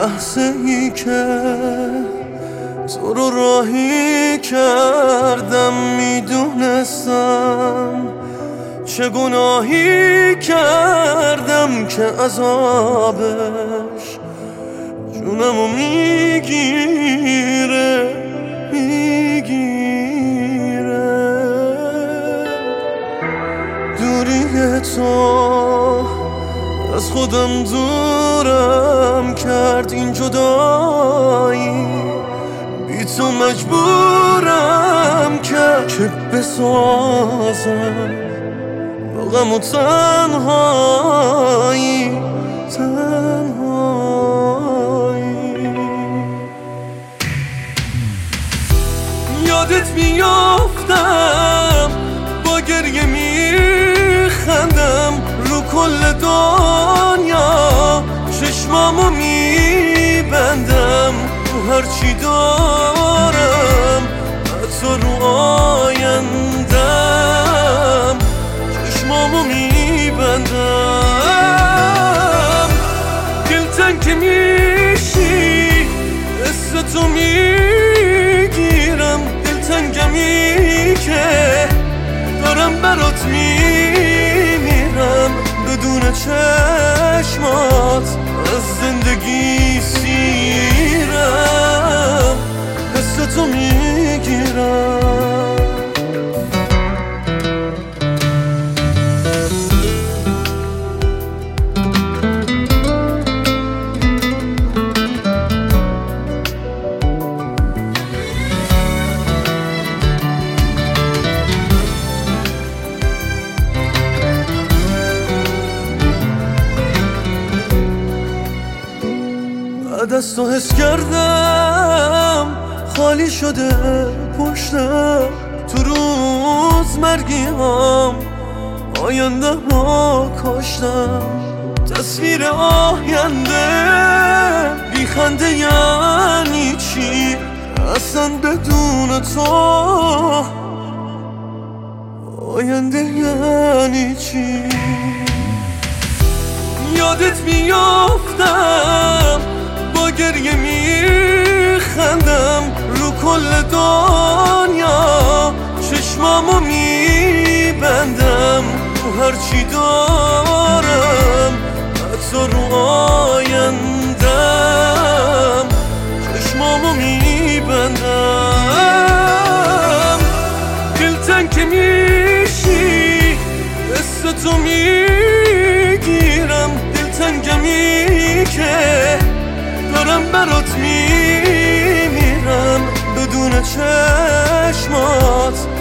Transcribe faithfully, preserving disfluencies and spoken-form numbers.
لحظه ای که تو رو راهی کردم میدونستم چه گناهی کردم که عذابش جونمو میگیره میگیره. دوری تو از خودم دورم کرد، این جدایی بی تو مجبورم کرد که بسازم با غم و تنهایی تنهایی. یادت میافتم با گریه میخندم رو کل دنیا، چشمامو میبندم تو هرچی دارم، حتی رو آیندم چشمامو میبندم. دلتنگ که میشی قصه تو میگیرم، دلتنگمی که دارم برات میمیرم، بدون چشمات از زندگی سیرم، حس تو میگیرم. بعد از تو حس کردم خالی شده پشتم، تو روز مرگی هم آینده ها کاشتم. تصویر آینده بی خنده یعنی چی اصلا بدون تو؟ آینده یعنی چی؟ یادت میافتم با گریه میخندم رو کل دنیا، چشمامو میبندم تو هرچی دارم، حتی رو آیندم چشمامو میبندم. دلتنگ که میشی قصه تو میگیرم، دلتنگمی که دارم برات میمیرم، بدون چشمات